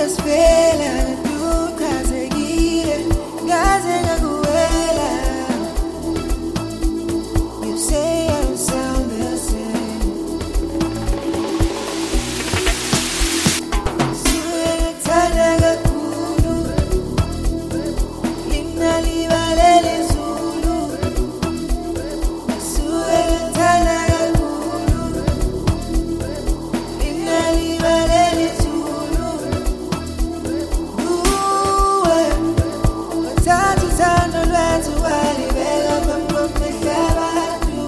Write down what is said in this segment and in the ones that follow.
siyasifela kadukhazekile ngaze ngakuwela. You say I don't sound the same. Suke ngikuthanda kakhulu, linalibalele izulu. Suke ngikuthanda kakhulu, linalibalele izulu. Uwe wathatha uthando lwethu walibeka phambi kwamehlo abantu.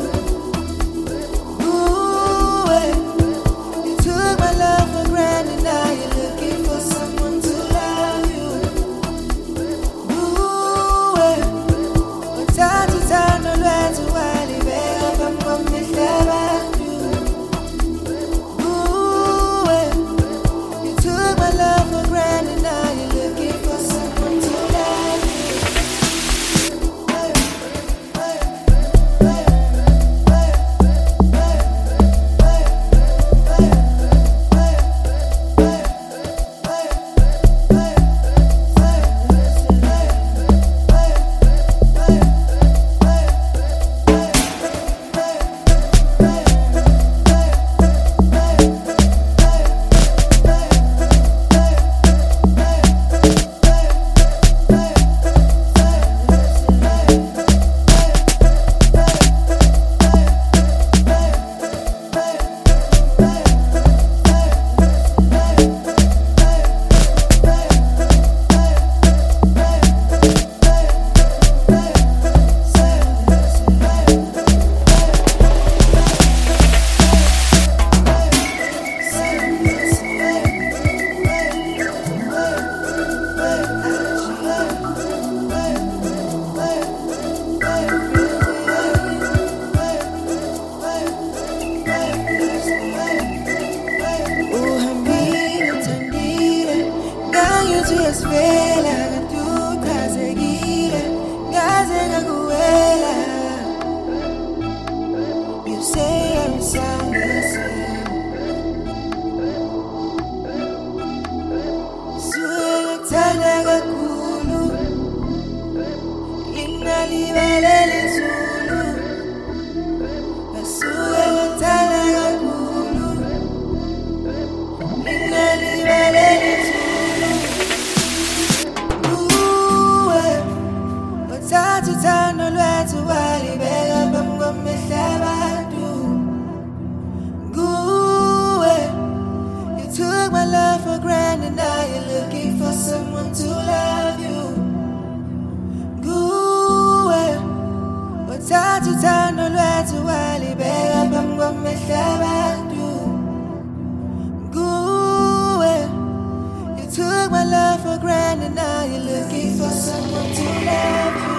Uwe you took my love for granted, now you're looking for someone to love you. Uwe wathatha uthando lwethu walibeka phambi kwamehlo abantu. Uwe you took my love for granted, now you're looking for someone to love you. Uhambile uthandile, ngangithi uyasifela kadukhazekile ngaze ngakuwela. You say I don't sound the same. Suke ngikuthanda kakhulu, linalibalele izulu. Suke ngikuthanda kakhulu, linalibalele izulu. Uwe wathatha uthando lwethu walibeka phambi kwamehlo abantu. Uwe you took my love for granted, now you're looking for someone to love you. Uwe wathatha uthando lwethu walibeka phambi kwamehlo abantu. Uwe you took my love for granted, now you're looking for someone to love you.